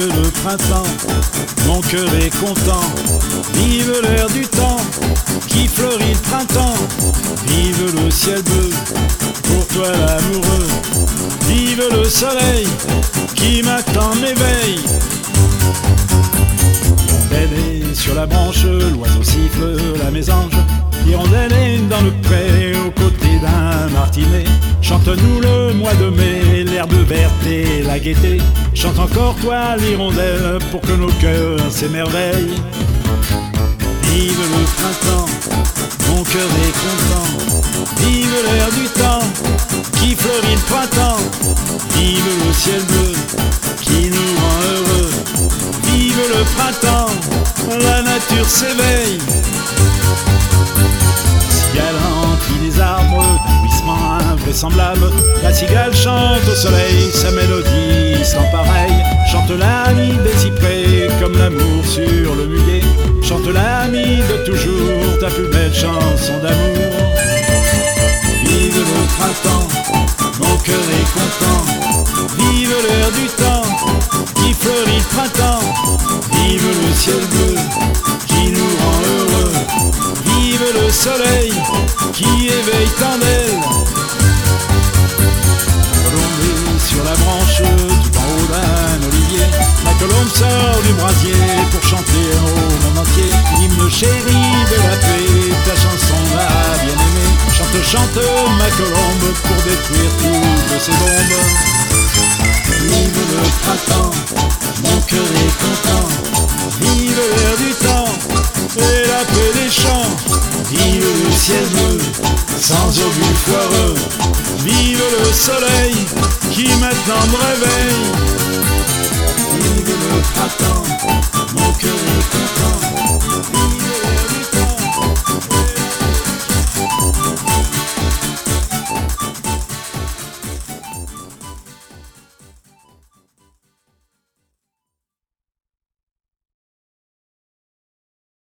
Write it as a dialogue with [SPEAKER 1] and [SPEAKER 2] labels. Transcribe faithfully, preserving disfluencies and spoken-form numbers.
[SPEAKER 1] Vive le printemps, mon cœur est content. Vive l'air du temps qui fleurit le printemps. Vive le ciel bleu, pour toi l'amoureux. Vive le soleil qui m'attend m'éveille. Hirondelle est sur la branche, l'oiseau siffle la mésange. Hirondelle est dans le pré, aux côtés d'un martinet. Chante-nous le mois de mai, l'herbe verte et la gaieté. Chante encore toi l'hirondelle, pour que nos cœurs s'émerveillent. Vive le printemps, mon cœur est content. Vive l'air du temps qui fleurit le printemps. Vive le ciel bleu qui nous rend heureux. Vive le printemps, la nature s'éveille. Cigale remplit les arbres d'un bruissement invraisemblable. La cigale chante au soleil sa mélodie sans pareil. Chante l'ami des cyprès comme l'amour sur le muguet. Chante l'ami de toujours ta plus belle chanson d'amour. Vive le printemps, mon cœur est content. Vive l'air du temps qui fleurit le printemps. Vive le ciel bleu qui nous rend heureux. Vive le soleil qui éveille tant d'ailes. La colombe est sur la branche tout en haut d'un olivier. La colombe sort du brasier pour chanter au monde entier. L'hymne chéri de la paix, ta chanson ma bien-aimée. Chante, chante ma colombe pour détruire toutes ces bombes. Vive le printemps, mon cœur est content. Vive l'air du temps et la paix des champs. Vive le ciel bleu, sans obus foireux. Vive le soleil qui maintenant me réveille. Vive le printemps, mon cœur est content. Vive l'air du